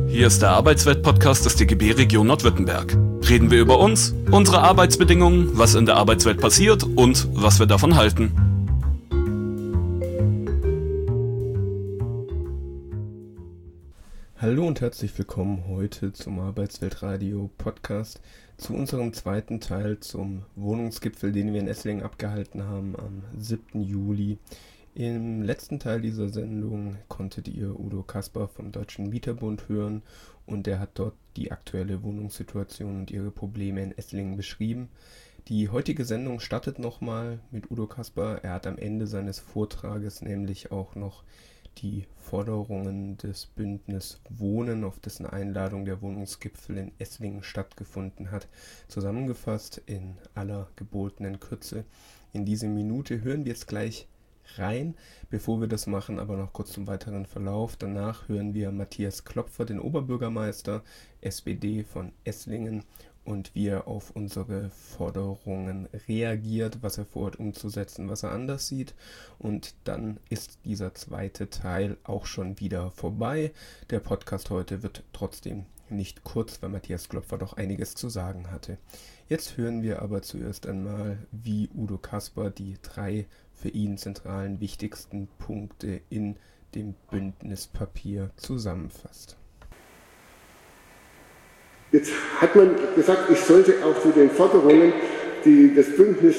Hier ist der Arbeitswelt-Podcast des DGB Region Nordwürttemberg. Reden wir über uns, unsere Arbeitsbedingungen, was in der Arbeitswelt passiert und was wir davon halten. Hallo und herzlich willkommen heute zum Arbeitsweltradio-Podcast, zu unserem zweiten Teil zum Wohnungsgipfel, den wir in Esslingen abgehalten haben am 7. Juli. Im letzten Teil dieser Sendung konntet ihr Udo Kasper vom Deutschen Mieterbund hören und er hat dort die aktuelle Wohnungssituation und ihre Probleme in Esslingen beschrieben. Die heutige Sendung startet nochmal mit Udo Kasper. Er hat am Ende seines Vortrages nämlich auch noch die Forderungen des Bündnis Wohnen, auf dessen Einladung der Wohnungsgipfel in Esslingen stattgefunden hat, zusammengefasst in aller gebotenen Kürze. In diese Minute hören wir jetzt gleich rein. Bevor wir das machen, aber noch kurz zum weiteren Verlauf. Danach hören wir Matthias Klopfer, den Oberbürgermeister SPD von Esslingen, und wie er auf unsere Forderungen reagiert, was er vorhat umzusetzen, was er anders sieht. Und dann ist dieser zweite Teil auch schon wieder vorbei. Der Podcast heute wird trotzdem nicht kurz, weil Matthias Klopfer doch einiges zu sagen hatte. Jetzt hören wir aber zuerst einmal, wie Udo Kasper die 3 für ihn zentralen wichtigsten Punkte in dem Bündnispapier zusammenfasst. Jetzt hat man gesagt, ich sollte auch zu den Forderungen, die das Bündnis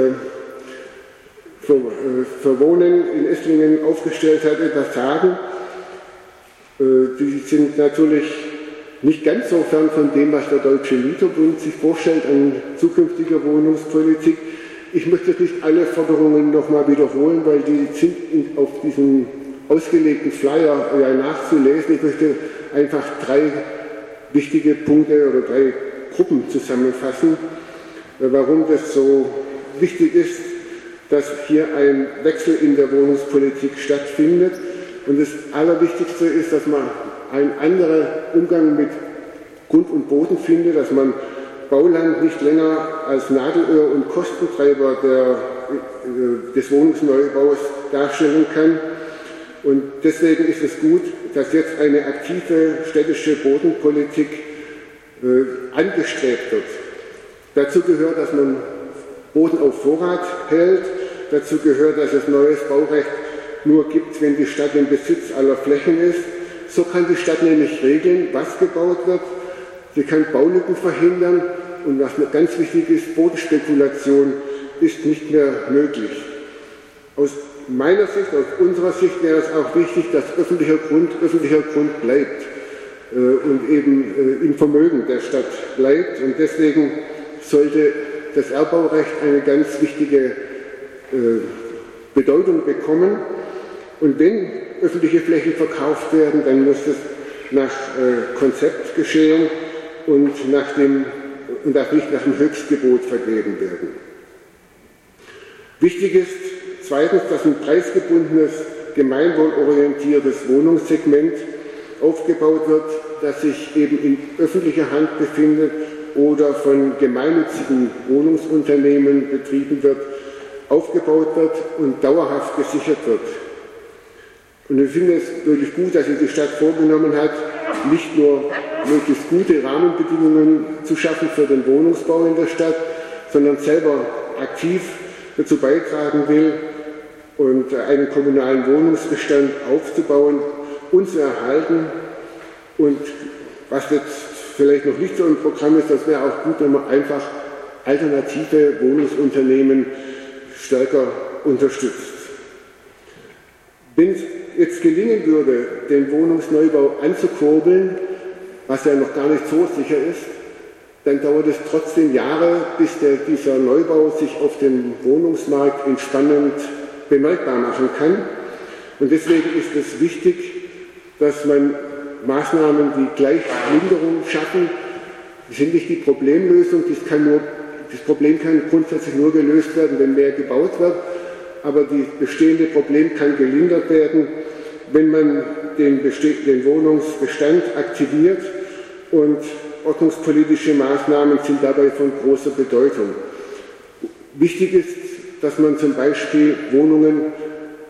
für Wohnen in Esslingen aufgestellt hat, etwas sagen. Die sind natürlich nicht ganz so fern von dem, was der Deutsche Mieterbund sich vorstellt an zukünftiger Wohnungspolitik. Ich möchte nicht alle Forderungen nochmal wiederholen, weil die sind auf diesem ausgelegten Flyer ja nachzulesen. Ich möchte einfach 3 wichtige Punkte oder 3 Gruppen zusammenfassen, warum das so wichtig ist, dass hier ein Wechsel in der Wohnungspolitik stattfindet. Und das Allerwichtigste ist, dass man einen anderen Umgang mit Grund und Boden findet, dass man Bauland nicht länger als Nadelöhr und Kostentreiber des Wohnungsneubaus darstellen kann. Und deswegen ist es gut, dass jetzt eine aktive städtische Bodenpolitik angestrebt wird. Dazu gehört, dass man Boden auf Vorrat hält. Dazu gehört, dass es neues Baurecht nur gibt, wenn die Stadt im Besitz aller Flächen ist. So kann die Stadt nämlich regeln, was gebaut wird. Sie kann Baulücken verhindern und was ganz wichtig ist, Bodenspekulation ist nicht mehr möglich. Aus meiner Sicht, aus unserer Sicht wäre es auch wichtig, dass öffentlicher Grund bleibt und eben im Vermögen der Stadt bleibt. Und deswegen sollte das Erbbaurecht eine ganz wichtige Bedeutung bekommen. Und wenn öffentliche Flächen verkauft werden, dann muss es nach Konzept geschehen und darf nicht nach dem Höchstgebot vergeben werden. Wichtig ist zweitens, dass ein preisgebundenes, gemeinwohlorientiertes Wohnungssegment aufgebaut wird, das sich eben in öffentlicher Hand befindet oder von gemeinnützigen Wohnungsunternehmen betrieben wird, aufgebaut wird und dauerhaft gesichert wird. Und ich finde es wirklich gut, dass sich die Stadt vorgenommen hat, nicht nur möglichst gute Rahmenbedingungen zu schaffen für den Wohnungsbau in der Stadt, sondern selber aktiv dazu beitragen will und einen kommunalen Wohnungsbestand aufzubauen und zu erhalten. Und was jetzt vielleicht noch nicht so im Programm ist, das wäre auch gut, wenn man einfach alternative Wohnungsunternehmen stärker unterstützt. Wenn es jetzt gelingen würde, den Wohnungsneubau anzukurbeln, was ja noch gar nicht so sicher ist, dann dauert es trotzdem Jahre, bis dieser Neubau sich auf dem Wohnungsmarkt entspannend bemerkbar machen kann. Und deswegen ist es wichtig, dass man Maßnahmen, die Gleichlinderung schaffen, die sind nicht die Problemlösung, das Problem kann grundsätzlich nur gelöst werden, wenn mehr gebaut wird, aber das bestehende Problem kann gelindert werden, wenn man den Wohnungsbestand aktiviert, und ordnungspolitische Maßnahmen sind dabei von großer Bedeutung. Wichtig ist, dass man zum Beispiel Wohnungen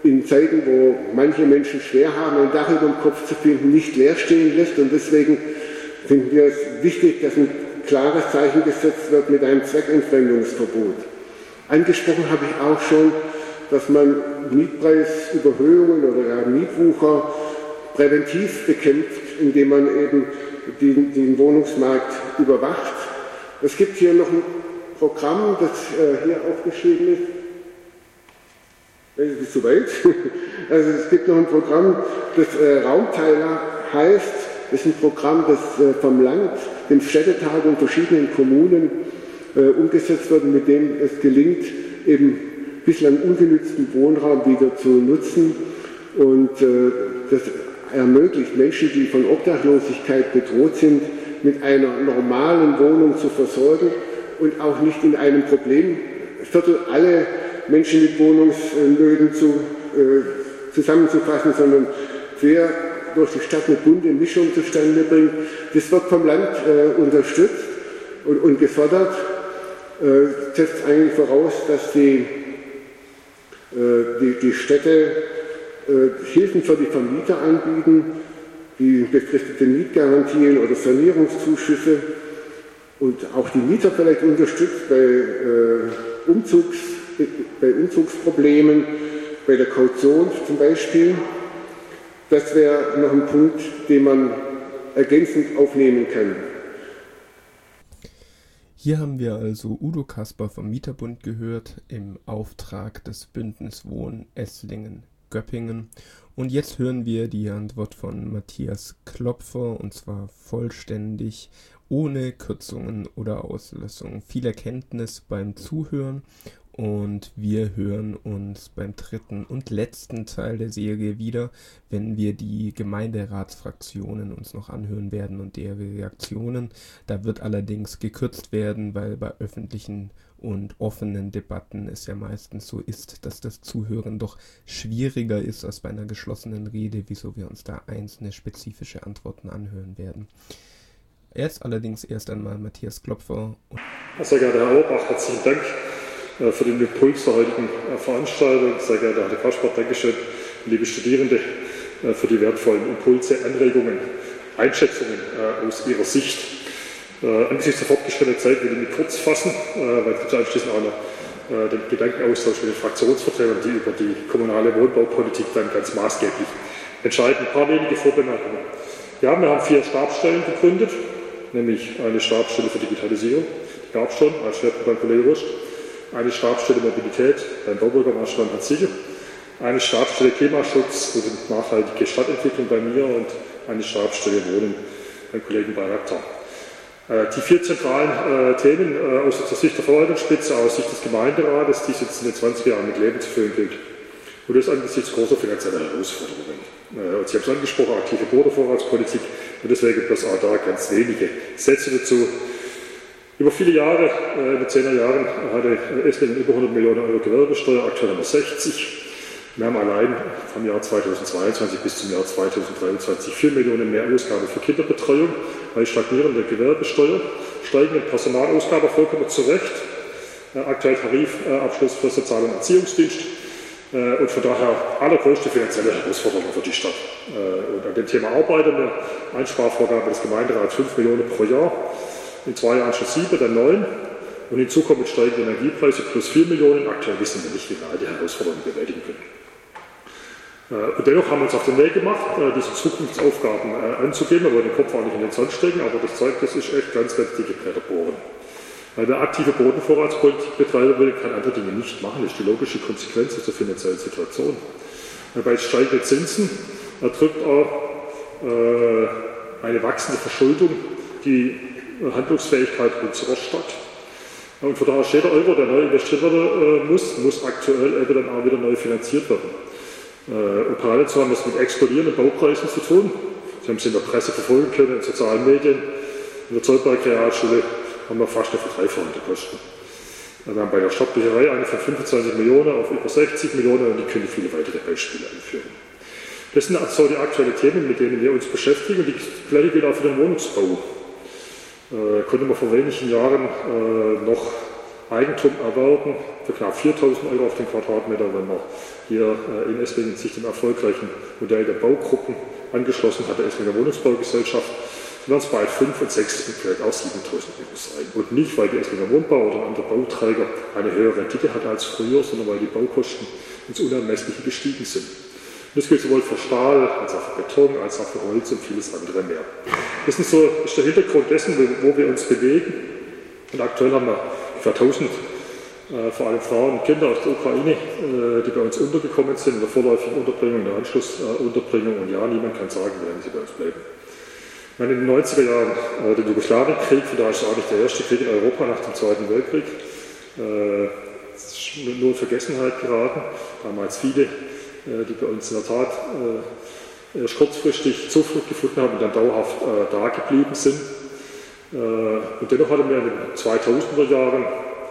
in Zeiten, wo manche Menschen schwer haben, ein Dach über dem Kopf zu finden, nicht leer stehen lässt. Und deswegen finden wir es wichtig, dass ein klares Zeichen gesetzt wird mit einem Zweckentfremdungsverbot. Angesprochen habe ich auch schon, dass man Mietpreisüberhöhungen oder Mietwucher präventiv bekämpft, indem man eben den Wohnungsmarkt überwacht. Es gibt hier noch ein Programm, das hier aufgeschrieben ist. Das ist zu weit. Also es gibt noch ein Programm, das Raumteiler heißt. Das ist ein Programm, das vom Land, dem Städtetag und verschiedenen Kommunen umgesetzt wird, mit dem es gelingt, eben bislang ungenützten Wohnraum wieder zu nutzen. Und das ermöglicht Menschen, die von Obdachlosigkeit bedroht sind, mit einer normalen Wohnung zu versorgen und auch nicht in einem Problemviertel alle Menschen mit Wohnungsnöten zusammenzufassen, sondern quer durch die Stadt eine bunte Mischung zustande bringt. Das wird vom Land unterstützt und gefördert, setzt eigentlich voraus, dass die Städte Hilfen für die Vermieter anbieten, wie befristete Mietgarantien oder Sanierungszuschüsse und auch die Mieter vielleicht unterstützt bei Umzugsproblemen, bei der Kaution zum Beispiel. Das wäre noch ein Punkt, den man ergänzend aufnehmen kann. Hier haben wir also Udo Kasper vom Mieterbund gehört im Auftrag des Bündnis Wohnen Esslingen-Göppingen. Und jetzt hören wir die Antwort von Matthias Klopfer, und zwar vollständig, ohne Kürzungen oder Auslassungen. Viel Erkenntnis beim Zuhören, und wir hören uns beim dritten und letzten Teil der Serie wieder, wenn wir die Gemeinderatsfraktionen uns noch anhören werden und deren Reaktionen. Da wird allerdings gekürzt werden, weil bei öffentlichen und offenen Debatten es ja meistens so ist, dass das Zuhören doch schwieriger ist als bei einer geschlossenen Rede, wieso wir uns da einzelne spezifische Antworten anhören werden. Erst einmal Matthias Klopfer. Sehr geehrter Herr Auerbach, herzlichen Dank für den Impuls der heutigen Veranstaltung. Sehr geehrter Herr Kasper, Dankeschön, liebe Studierende, für die wertvollen Impulse, Anregungen, Einschätzungen aus Ihrer Sicht. Angesichts der fortgeschrittenen Zeit will ich mich kurz fassen, weil ich anschließend auch noch den Gedankenaustausch mit den Fraktionsvertretern, die über die kommunale Wohnbaupolitik dann ganz maßgeblich entscheiden. Ein paar wenige Vorbemerkungen. Ja, wir haben 4 Stabsstellen gegründet, nämlich eine Stabsstelle für Digitalisierung, die gab es schon als Schwerpunkt beim Kollege Rust, eine Stabsstelle Mobilität beim Baubürgermeister Hans Siegel, eine Stabsstelle Klimaschutz und nachhaltige Stadtentwicklung bei mir und eine Stabsstelle Wohnen beim Kollegen Bayraktar. Die 4 zentralen Themen aus der Sicht der Verwaltungsspitze, aus Sicht des Gemeinderates, die es jetzt in den 20 Jahren mit Leben zu füllen gilt. Und das angesichts großer finanzieller Herausforderungen. Und Sie haben es angesprochen, aktive Bodenvorratspolitik, und deswegen bloß auch da ganz wenige Sätze dazu. Über viele Jahre, in den 10er Jahren, hatte Esslingen über 100 Millionen Euro Gewerbesteuer, aktuell haben wir 60. Wir haben allein vom Jahr 2022 bis zum Jahr 2023 4 Millionen mehr Ausgaben für Kinderbetreuung, bei stagnierender Gewerbesteuer, steigende Personalausgaben vollkommen zu Recht, aktuell Tarifabschluss für Sozial- und Erziehungsdienst und von daher allergrößte finanzielle Herausforderung für die Stadt. Und an dem Thema arbeiten wir, Einsparvorgabe des Gemeinderats 5 Millionen pro Jahr, in 2 Jahren schon 7, dann 9 und hinzu kommen steigende Energiepreise plus 4 Millionen. Aktuell wissen wir nicht, wie wir all die Herausforderungen bewältigen können. Und dennoch haben wir uns auf den Weg gemacht, diese Zukunftsaufgaben anzugehen. Wir wollen den Kopf auch nicht in den Sand stecken, aber das zeigt, das ist echt ganz, ganz dicke Bretter bohren. Weil wer aktive Bodenvorratspolitik betreiben will, kann andere Dinge nicht machen. Das ist die logische Konsequenz aus der finanziellen Situation. Bei steigenden Zinsen drückt auch eine wachsende Verschuldung die Handlungsfähigkeit unserer Stadt. Und von daher jeder Euro, der neu investiert werden muss aktuell eben dann auch wieder neu finanziert werden. Und parallel zu haben wir es mit explodierenden Baupreisen zu tun. Sie haben es in der Presse verfolgen können, in sozialen Medien. In der Zollberg-Realschule haben wir fast eine Verdreifachung der Kosten. Wir haben bei der Stadtbücherei eine von 25 Millionen auf über 60 Millionen und die können viele weitere Beispiele anführen. Das sind also die aktuellen Themen, mit denen wir uns beschäftigen. Und die gleiche gilt auch für den Wohnungsbau. Konnte man vor wenigen Jahren noch Eigentum erwerben für knapp 4.000 € auf den Quadratmeter, wenn man hier in Esslingen sich dem erfolgreichen Modell der Baugruppen angeschlossen hat, der Esslinger Wohnungsbaugesellschaft, dann werden es bald 5 und 6 und vielleicht auch 7.000 € sein. Und nicht, weil die Esslinger Wohnbau oder ein anderer Bauträger eine höhere Rendite hat als früher, sondern weil die Baukosten ins Unermessliche gestiegen sind. Und das gilt sowohl für Stahl, als auch für Beton, als auch für Holz und vieles andere mehr. Das ist der Hintergrund dessen, wo wir uns bewegen. Und aktuell haben wir für 1000, vor allem Frauen und Kinder aus der Ukraine, die bei uns untergekommen sind, in der vorläufigen Unterbringung, in der Anschlussunterbringung. Und ja, niemand kann sagen, wie lange sie bei uns bleiben. In den 90er Jahren den Jugoslawienkrieg, von daher ist es auch nicht der erste Krieg in Europa nach dem Zweiten Weltkrieg. Es ist nur in Vergessenheit geraten. Damals viele, die bei uns in der Tat erst kurzfristig Zuflucht gefunden haben und dann dauerhaft da geblieben sind. Und dennoch hatten wir in den 2000er Jahren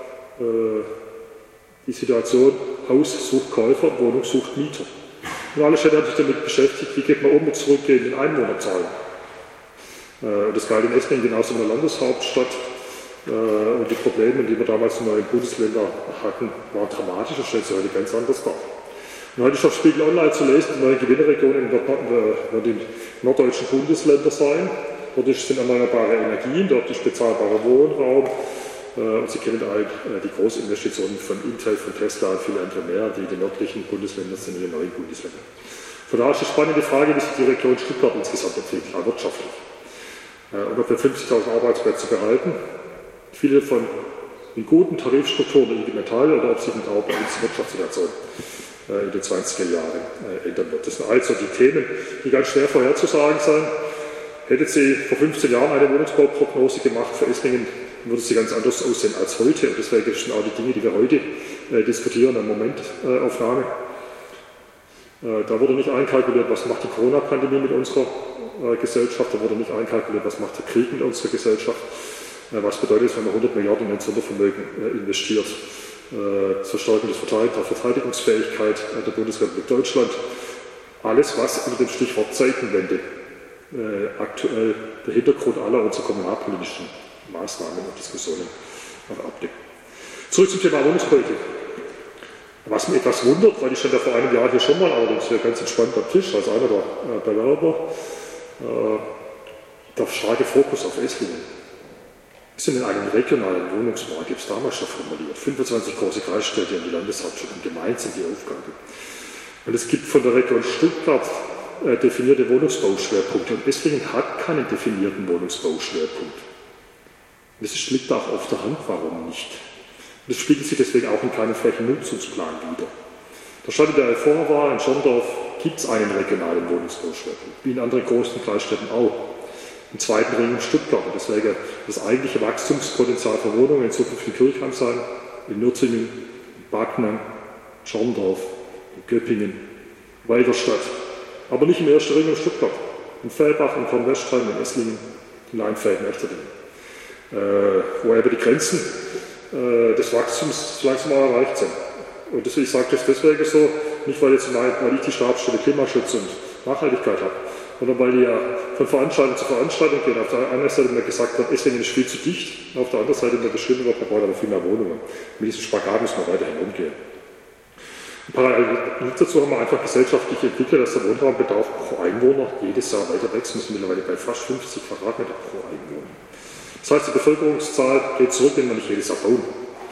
die Situation, Haus sucht Käufer, Wohnung sucht Mieter. Und alle Städte haben sich damit beschäftigt, wie geht man um mit zurückgehenden Einwohnerzahlen. Und das galt in Esslingen genauso in der Landeshauptstadt. Und die Probleme, die wir damals in neuen Bundesländern hatten, waren dramatisch und stellen sich heute ganz anders dar. Und heute ist auf Spiegel Online zu lesen, die neuen Gewinnerregionen werden die norddeutschen Bundesländer sein. Dort sind erneuerbare Energien, dort ist bezahlbarer Wohnraum. Und Sie kennen alle die Großinvestitionen von Intel, von Tesla und viele andere mehr, die in den nördlichen Bundesländern sind, in den neuen Bundesländern. Von daher ist die spannende Frage, wie sich die Region Stuttgart insgesamt entwickelt, auch wirtschaftlich. Und ob wir 50.000 Arbeitsplätze behalten, viele davon in guten Tarifstrukturen der IG Metall, oder ob sich mit auch bei uns die Wirtschaftssituation in den 20er Jahren ändern wird. Das sind also die Themen, die ganz schwer vorherzusagen sind. Hätte Sie vor 15 Jahren eine Wohnungsbauprognose gemacht für Esslingen, würde sie ganz anders aussehen als heute. Und deswegen sind auch die Dinge, die wir heute diskutieren, eine Momentaufnahme. Da wurde nicht einkalkuliert, was macht die Corona-Pandemie mit unserer Gesellschaft, da wurde nicht einkalkuliert, was macht der Krieg mit unserer Gesellschaft, was bedeutet es, wenn man 100 Milliarden in ein Sondervermögen investiert, zur Stärkung der Verteidigungsfähigkeit der Bundesrepublik Deutschland. Alles, was unter dem Stichwort Zeitenwende aktuell der Hintergrund aller unserer kommunalpolitischen Maßnahmen und Diskussionen abdeckt. Zurück zum Thema Wohnungspolitik. Was mich etwas wundert, weil ich stand ja vor einem Jahr hier schon mal, allerdings hier ganz entspannt am Tisch, als einer der Bewerber, der starke Fokus auf Esslingen. Wir sind in einem regionalen Wohnungsmarkt, gibt es damals schon formuliert. 25 große Kreisstädte und die Landeshauptstadt und gemeint sind die Aufgabe. Und es gibt von der Region Stuttgart definierte Wohnungsbauschwerpunkte und Esslingen hat keinen definierten Wohnungsbauschwerpunkt. Das liegt auch auf der Hand, warum nicht. Das spiegelt sich deswegen auch in keinem Flächennutzungsplan wider. Der Stadt, in der ich vorher war, in Schorndorf, gibt es einen regionalen Wohnungsbauschwerpunkt, wie in anderen großen Kreisstädten auch. Im zweiten Ring in Stuttgart. Und deswegen das eigentliche Wachstumspotenzial für Wohnungen in Zukunft in Kirchheimsheim, in Nürzingen, in Backnang, Schorndorf, in Göppingen, Weiderstadt. Aber nicht im ersten Ring in Stuttgart. In Fellbach, in Kornwestheim, in Esslingen, in Leinfelden, Echterdingen. Wo eben die Grenzen des Wachstums langsam mal erreicht sind. Und ich sage das deswegen so, nicht weil ich die Stabsstelle Klimaschutz und Nachhaltigkeit habe, sondern weil die ja von Veranstaltung zu Veranstaltung gehen. Auf der einen Seite mir gesagt wird, Esslingen ist viel zu dicht, auf der anderen Seite mir bestimmt wird, man braucht aber viel mehr Wohnungen. Mit diesem Spagat müssen wir weiterhin umgehen. Und parallel dazu haben wir einfach gesellschaftlich entwickelt, dass der Wohnraumbedarf pro Einwohner jedes Jahr weiter wächst. Wir sind mittlerweile bei fast 50 Quadratmeter pro Einwohner. Das heißt, die Bevölkerungszahl geht zurück, wenn wir nicht jedes Jahr bauen.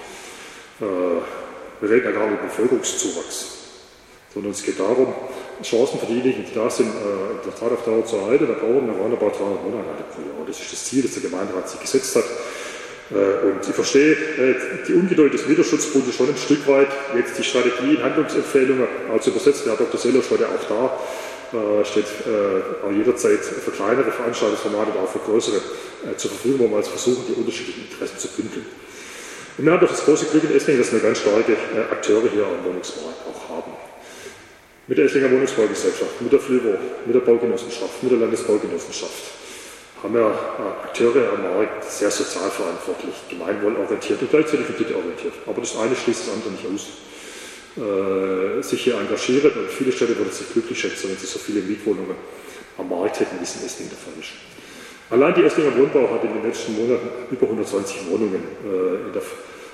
Wir reden ja gar nicht über Bevölkerungszuwachs, sondern es geht darum, Chancen für diejenigen, die da sind, in der Tat auf Dauer zu erhalten. Da brauchen wir roundabout 300 Wohneinheiten pro Jahr. Das ist das Ziel, das der Gemeinderat sich gesetzt hat. Und ich verstehe die Ungeduld des Mieterschutzbundes schon ein Stück weit. Jetzt die Strategie in Handlungsempfehlungen, also übersetzt, Herr Dr. Seller steht ja auch da, steht auch jederzeit für kleinere Veranstaltungsformate, aber auch für größere zur Verfügung, wo wir also versuchen, die unterschiedlichen Interessen zu bündeln. Und wir haben doch das große Glück in Esslingen, dass wir ganz starke Akteure hier am Wohnungsmarkt auch haben. Mit der Esslinger Wohnungsbaugesellschaft, mit der FLIWO, mit der Baugenossenschaft, mit der Landesbaugenossenschaft haben wir Akteure am Markt sehr sozialverantwortlich, gemeinwohlorientiert und gleichzeitig renditeorientiert. Aber das eine schließt das andere nicht aus. Sich hier engagieren und viele Städte würden sich glücklich schätzen, wenn sie so viele Mietwohnungen am Markt hätten, wie es in Esslingen der Fall ist. Allein die Esslinger Wohnbau hat in den letzten Monaten über 120 Wohnungen in der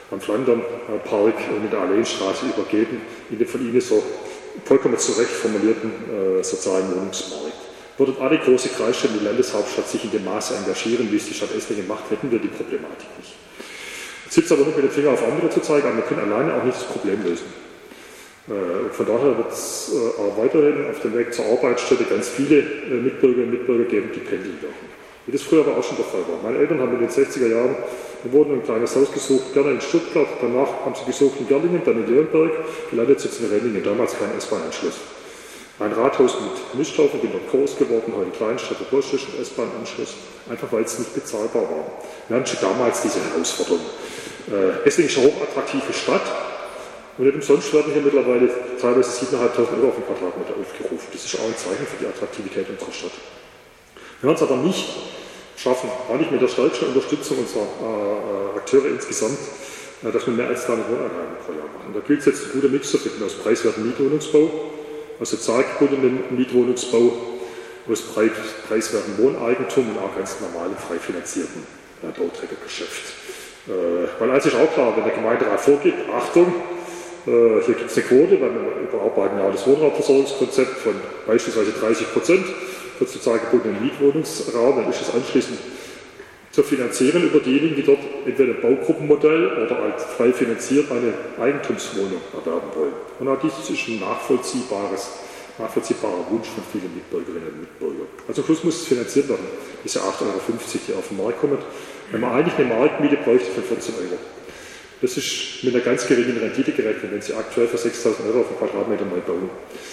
am Flandern-Park mit der Alleenstraße übergeben, in dem von Ihnen so vollkommen zu Recht formulierten sozialen Wohnungsmarkt. Würden alle große Kreisstädte, die Landeshauptstadt, sich in dem Maße engagieren, wie es die Stadt Esslingen macht, hätten wir die Problematik nicht. Es hilft aber nicht, mit dem Finger auf andere zu zeigen, aber wir können alleine auch nicht das Problem lösen. Und von daher wird es auch weiterhin auf dem Weg zur Arbeitsstätte ganz viele Mitbürgerinnen und Mitbürger geben, die pendeln werden. Wie das früher aber auch schon der Fall war. Meine Eltern haben in den 60er Jahren eine Wohnung, ein kleines Haus gesucht, gerne in Stuttgart, danach haben sie gesucht in Gerlingen, dann in Leonberg, gelandet sind in Renningen, damals kein S-Bahn-Anschluss. Ein Rathaus mit Misthaufen, bin dort groß geworden, heute Kleinstadt, Burstisch und S-Bahn-Anschluss, einfach weil es nicht bezahlbar war. Wir hatten schon damals diese Herausforderung. Esslingen ist eine hochattraktive Stadt und nicht umsonst werden hier mittlerweile teilweise 7.500 € auf den Quadratmeter aufgerufen. Das ist auch ein Zeichen für die Attraktivität unserer Stadt. Wir werden es aber nicht schaffen, auch nicht mit der stärksten Unterstützung unserer Akteure insgesamt, dass wir mehr als 300 Wohneinheiten pro Jahr machen. Da gilt es jetzt ein guter Mix zu finden aus preiswertem Mietwohnungsbau, aus sozialgebundenem Mietwohnungsbau, aus preiswertem Wohneigentum und auch ganz normalem frei finanzierten Bauträgergeschäft. Weil eins ist auch klar, wenn der Gemeinderat vorgibt, Achtung, hier gibt es eine Quote, weil wir überarbeiten ja das Wohnraumversorgungskonzept von beispielsweise 30% für sozialgebundenen Mietwohnungsraum, dann ist es anschließend zu finanzieren über diejenigen, die dort entweder ein Baugruppenmodell oder als frei finanziert eine Eigentumswohnung erwerben wollen. Und auch dies ist ein nachvollziehbarer Wunsch von vielen Mitbürgerinnen und Mitbürgern. Also am Schluss muss es finanziert werden, diese 8,50 €, die auf den Markt kommen, wenn man eigentlich eine Marktmiete bräuchte von 14 €. Das ist mit einer ganz geringen Rendite gerechnet, wenn Sie aktuell für 6.000 € auf den Quadratmeter neu bauen.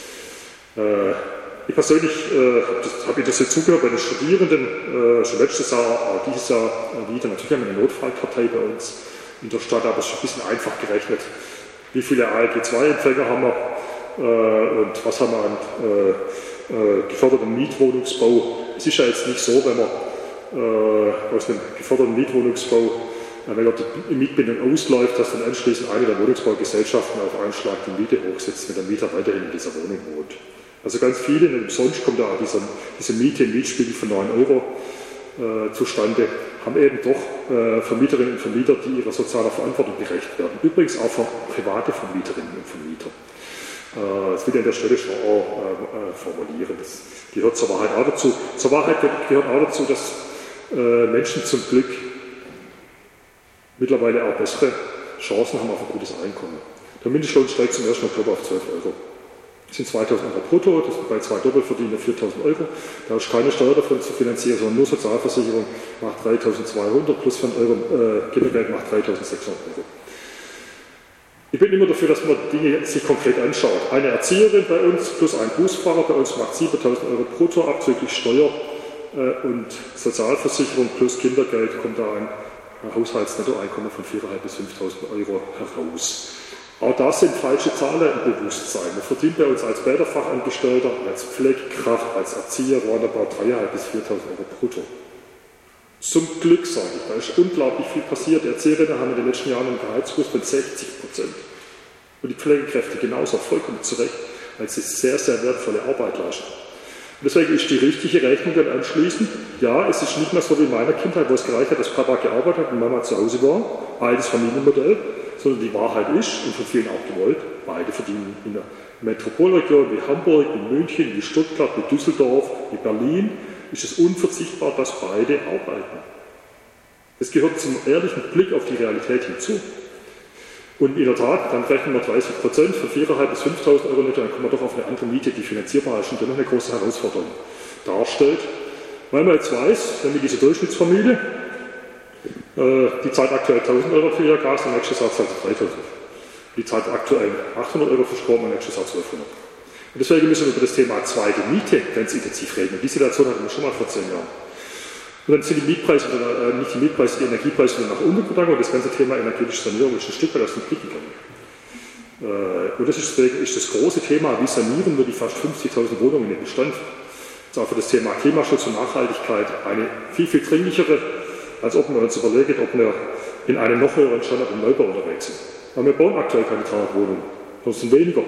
Ich persönlich habe interessiert zugehört bei den Studierenden, schon letztes Jahr, auch dieses Jahr wieder. Natürlich haben wir eine Notfallkartei bei uns in der Stadt, aber es ist ein bisschen einfach gerechnet. Wie viele ALG-2-Empfänger haben wir und was haben wir an gefördertem Mietwohnungsbau? Es ist ja jetzt nicht so, wenn man aus dem geförderten Mietwohnungsbau, wenn die Mietbindung ausläuft, dass dann anschließend eine der Wohnungsbaugesellschaften auf einen Schlag die Miete hochsetzt, wenn der Mieter weiterhin in dieser Wohnung wohnt. Also ganz viele, und sonst kommt da diese Miete im Mietspiegel von 9 € zustande, haben eben doch Vermieterinnen und Vermieter, die ihrer sozialer Verantwortung gerecht werden. Übrigens auch für private Vermieterinnen und Vermieter. Das will ich an der Stelle schon auch formulieren. Das gehört zur Wahrheit auch dazu. Zur Wahrheit gehört auch dazu, dass Menschen zum Glück mittlerweile auch bessere Chancen haben auf ein gutes Einkommen. Der Mindestlohn steigt zum 1. Oktober auf 12 €. Das sind 2.000 € brutto, das sind bei 2 Doppelverdienern 4.000 €. Da ist keine Steuer davon zu finanzieren, sondern nur Sozialversicherung macht 3.200 plus 5 € Kindergeld macht 3.600 €. Ich bin immer dafür, dass man Dinge sich konkret anschaut. Eine Erzieherin bei uns plus ein Busfahrer bei uns macht 7.000 € brutto, abzüglich Steuer und Sozialversicherung plus Kindergeld kommt da ein Haushaltsnettoeinkommen von 4.500 bis 5.000 € heraus. Auch das sind falsche Zahlen im Bewusstsein. Man verdient bei uns als Bäderfachangestellter, als Pflegekraft, als Erzieher roundabout 3.500 bis 4.000 € brutto. Zum Glück, sage ich, da ist unglaublich viel passiert. Die Erzieherinnen haben in den letzten Jahren einen Gehaltsruf von 60%. Und die Pflegekräfte genauso, vollkommen zurecht, weil sie sehr, sehr wertvolle Arbeit leisten. Und deswegen ist die richtige Rechnung dann anschließend, ja, es ist nicht mehr so wie in meiner Kindheit, wo es gereicht hat, dass Papa gearbeitet hat und Mama zu Hause war, altes Familienmodell, sondern die Wahrheit ist, und von vielen auch gewollt, beide verdienen in der Metropolregion wie Hamburg, wie München, wie Stuttgart, wie Düsseldorf, wie Berlin, ist es unverzichtbar, dass beide arbeiten. Es gehört zum ehrlichen Blick auf die Realität hinzu. Und in der Tat, dann rechnen wir 30% von 4.500 bis 5.000 € netto, dann kommen wir doch auf eine andere Miete, die finanzierbar ist und dennoch eine große Herausforderung darstellt. Weil man jetzt weiß, wenn wir diese Durchschnittsfamilie, die zahlt aktuell 1.000 € für ihr Gas und nächstes Jahr zahlt sie 3.000 €. Die zahlt aktuell 800 € für Strom und nächstes Jahr 1.200 €. Und deswegen müssen wir über das Thema zweite Miete ganz intensiv reden. Und die Situation hatten wir schon mal vor 10 Jahren. Und dann sind die Mietpreise, nicht die Mietpreise, die Energiepreise nach unten gegangen und das ganze Thema energetische Sanierung ist ein Stück weit aus dem Blick gegangen. Und deswegen ist das große Thema, wie sanieren wir die fast 50.000 Wohnungen im Bestand, ist auch für das Thema Klimaschutz und Nachhaltigkeit eine viel, viel dringlichere, als ob wir uns überlegen, ob wir in einem noch höheren Standard im Neubau unterwegs sind. Aber wir bauen aktuell keine 300 Wohnungen, das sind weniger.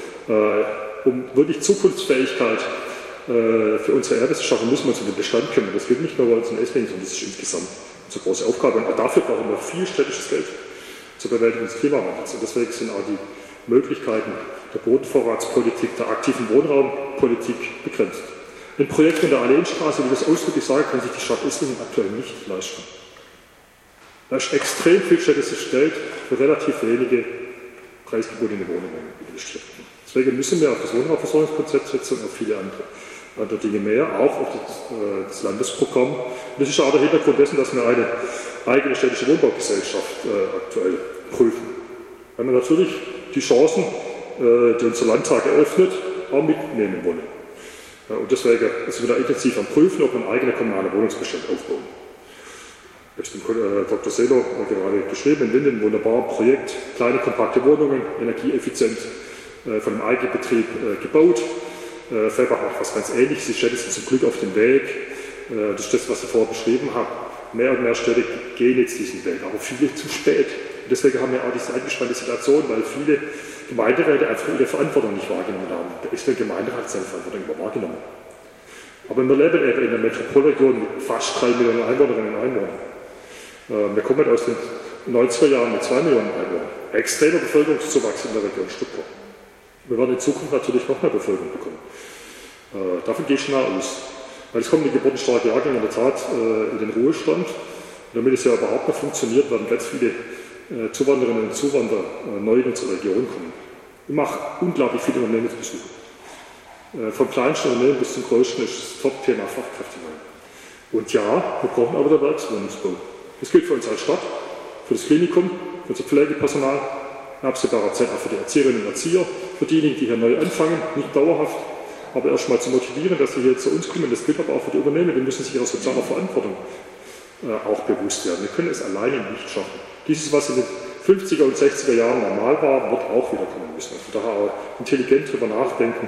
Um wirklich Zukunftsfähigkeit für unsere Erde zu schaffen, müssen wir uns um den Bestand kümmern. Das gilt nicht nur bei uns in Esslingen, sondern das ist insgesamt eine große Aufgabe. Und auch dafür brauchen wir viel städtisches Geld. zur Bewältigung des Klimawandels. Und deswegen sind auch die Möglichkeiten der Bodenvorratspolitik, der aktiven Wohnraumpolitik begrenzt. Ein Projekt in der Alleenstraße, wie das ausdrücklich sage, kann sich die Stadt Esslingen aktuell nicht leisten. Da ist extrem viel städtisches Geld für relativ wenige preisgebundene Wohnungen investiert. Deswegen müssen wir auf das Wohnraumversorgungskonzept setzen und auf viele andere Dinge mehr, auch auf das Landesprogramm. Und das ist auch der Hintergrund dessen, dass wir eine eigene städtische Wohnbaugesellschaft aktuell prüfen. Weil wir natürlich die Chancen, die unser Landtag eröffnet, auch mitnehmen wollen. Und deswegen sind wir da intensiv am Prüfen, ob wir einen eigenen kommunalen Wohnungsbestand aufbauen. Ich habe dem Dr. Selo gerade geschrieben, in Linden, ein wunderbares Projekt, kleine, kompakte Wohnungen, energieeffizient von einem Eigenbetrieb gebaut. Felbach macht was ganz Ähnliches, die Städte sind zum Glück auf dem Weg. Das ist das, was ich vorher beschrieben habe. Mehr und mehr Städte gehen jetzt diesen Weg, aber viele zu spät. Und deswegen haben wir auch diese eingespannte Situation, weil viele Gemeinderäte einfach ihre Verantwortung nicht wahrgenommen haben. Der Esslingen Gemeinderat hat seine Verantwortung immer wahrgenommen. Aber wir leben eben in einer Metropolregion mit fast 3 Millionen Einwohnerinnen und Einwohnern. Wir kommen aus den 90er Jahren mit 2 Millionen Einwohnern. Extremer Bevölkerungszuwachs in der Region Stuttgart. Wir werden in Zukunft natürlich noch mehr Bevölkerung bekommen. Davon gehe ich schon aus. Weil es kommen die geburtenstarke Jahrgänge in der Tat in den Ruhestand. Und damit es ja überhaupt noch funktioniert, werden ganz viele Zuwanderinnen und Zuwanderer neu in unsere Region kommen. Ich mache unglaublich viele Unternehmensbesuche. Vom kleinsten Unternehmen bis zum größten ist das Top-Thema Fachkräftemangel. Und ja, wir brauchen aber den Werkswohnungsbau. Das gilt für uns als Stadt, für das Klinikum, für unser Pflegepersonal, in absehbarer Zeit auch für die Erzieherinnen und Erzieher, für diejenigen, die hier neu anfangen, nicht dauerhaft, aber erstmal zu motivieren, dass sie hier zu uns kommen. Das gilt aber auch für die Unternehmen, die müssen sich ihrer sozialen Verantwortung auch bewusst werden. Wir können es alleine nicht schaffen. Dieses, was in den 50er und 60er Jahren normal war, wird auch wieder kommen müssen. Von daher auch intelligent darüber nachdenken,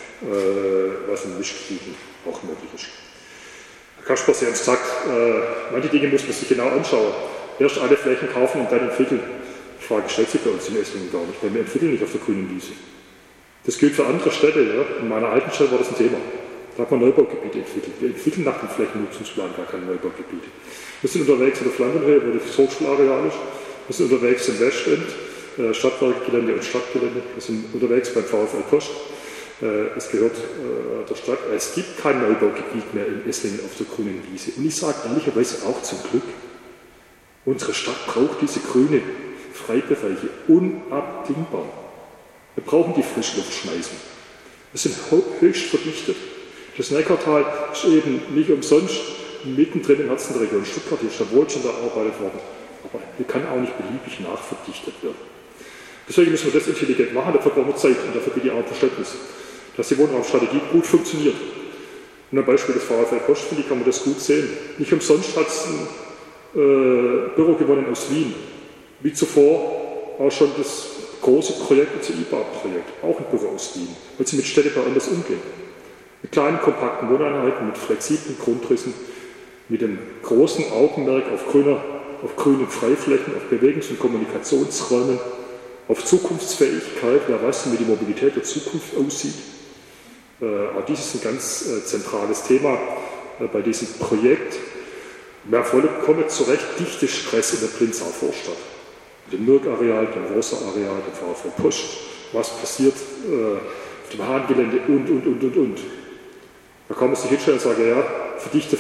was in Mischgebieten auch möglich ist. Herr Kasper, Sie haben gesagt, manche Dinge muss man sich genau anschauen. Erst alle Flächen kaufen und dann entwickeln. Die Frage stellt sich bei uns in Esslingen gar nicht, weil wir entwickeln nicht auf der grünen Wiese. Das gilt für andere Städte. Ja. In meiner alten Stadt war das ein Thema. Da hat man Neubaugebiete entwickelt. Wir entwickeln nach dem Flächennutzungsplan gar keine Neubaugebiete. Wir sind unterwegs in der Flankenhöhe, wo das Hochschulareal ist. Wir sind unterwegs im Westend, Stadtwerkgelände und Stadtgelände. Wir sind unterwegs beim VfL Post. Es gehört der Stadt. Es gibt kein Neubaugebiet mehr in Esslingen auf der grünen Wiese. Und ich sage ehrlicherweise auch zum Glück, unsere Stadt braucht diese grüne Freibereiche unabdingbar. Wir brauchen die Frischluftschneisen. Wir sind höchst verdichtet. Das Neckartal ist eben nicht umsonst mittendrin im Herzen der Region Stuttgart. Hier ist der Wohlstand erarbeitet worden. Aber hier kann auch nicht beliebig nachverdichtet werden. Deswegen müssen wir das intelligent machen. Dafür brauchen wir Zeit und dafür bitte ich auch Verständnis, dass die Wohnraumstrategie gut funktioniert. Und am Beispiel des VfL Post, finde ich, kann man das gut sehen. Nicht umsonst hat es ein Büro gewonnen aus Wien. Wie zuvor auch schon das große Projekt, das IBA-Projekt, auch ein Büro aus Wien, weil sie mit Städtebau anders umgehen. Mit kleinen, kompakten Wohneinheiten, mit flexiblen Grundrissen, mit dem großen Augenmerk auf grünen Freiflächen, auf Bewegungs- und Kommunikationsräumen, auf Zukunftsfähigkeit, wer weiß, wie die Mobilität der Zukunft aussieht. Auch dies ist ein ganz zentrales Thema bei diesem Projekt. Wir haben vollkommen zu Recht dichte Stress in der Plinzauer Vorstadt. Dem Mürg-Areal, dem Rosa-Areal, dem VfL Post, was passiert auf dem Hahngelände und. Da kann man sich hinstellen und sagen, ja, verdichte.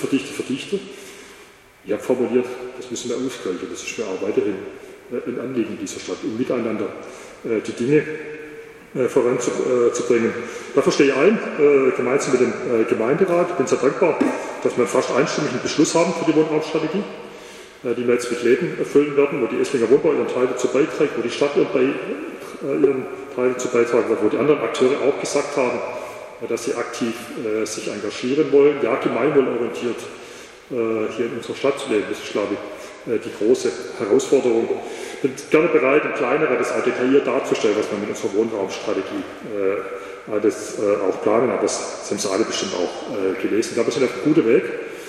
Ich habe formuliert, das müssen wir ausgleichen, das ist mir auch weiterhin ein Anliegen dieser Stadt, um miteinander die Dinge voranzubringen. Dafür stehe ich ein, gemeinsam mit dem Gemeinderat. Ich bin sehr dankbar, dass wir fast einstimmigen Beschluss haben für die Wohnraumstrategie, die wir jetzt mit Leben erfüllen werden, wo die Esslinger Wohnbau ihren Teil dazu beiträgt, wo die Stadt ihren Teil dazu beitragen wird, wo die anderen Akteure auch gesagt haben, dass sie aktiv sich engagieren wollen, ja, gemeinwohlorientiert hier in unserer Stadt zu leben. Das ist, glaube ich, die große Herausforderung. Ich bin gerne bereit, im Kleineren das auch detailliert darzustellen, was wir mit unserer Wohnraumstrategie alles auch planen, aber das haben Sie alle bestimmt auch gelesen. Ich glaube, wir sind auf einem guten Weg.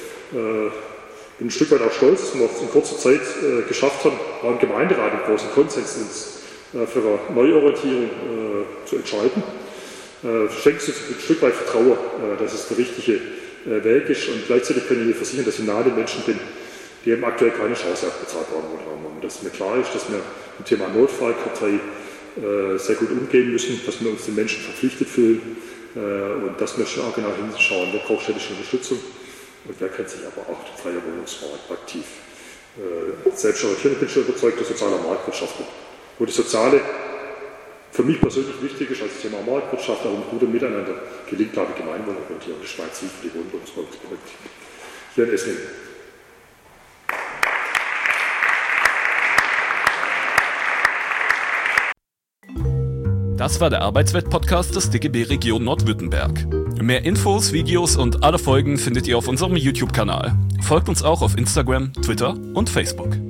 Ich bin ein Stück weit auch stolz, dass wir es in kurzer Zeit geschafft haben, auch im Gemeinderat einen großen Konsens für eine Neuorientierung zu entscheiden. Schenkt uns ein Stück weit Vertrauen, dass es der richtige Weg ist, und gleichzeitig kann ich Ihnen versichern, dass ich nahe den Menschen bin, die eben aktuell keine Chance auf bezahlbaren Wohnraum haben. Dass mir klar ist, dass wir mit dem Thema Notfallkartei sehr gut umgehen müssen, dass wir uns den Menschen verpflichtet fühlen und dass wir schon auch genau hinschauen, wer braucht städtische Unterstützung und wer kennt sich aber auch den freien Wohnungsmarkt aktiv selbst orientieren. Ich bin schon überzeugt, dass soziale Marktwirtschaft, wo das Soziale für mich persönlich wichtig ist als das Thema Marktwirtschaft, aber ein guter Miteinander gelingt, glaube ich, Gemeinwohlorientierung. Das schweizt für die Wohnungsbauprojekte hier in Esslingen. Das war der Arbeitswelt-Podcast des DGB Region Nordwürttemberg. Mehr Infos, Videos und alle Folgen findet ihr auf unserem YouTube-Kanal. Folgt uns auch auf Instagram, Twitter und Facebook.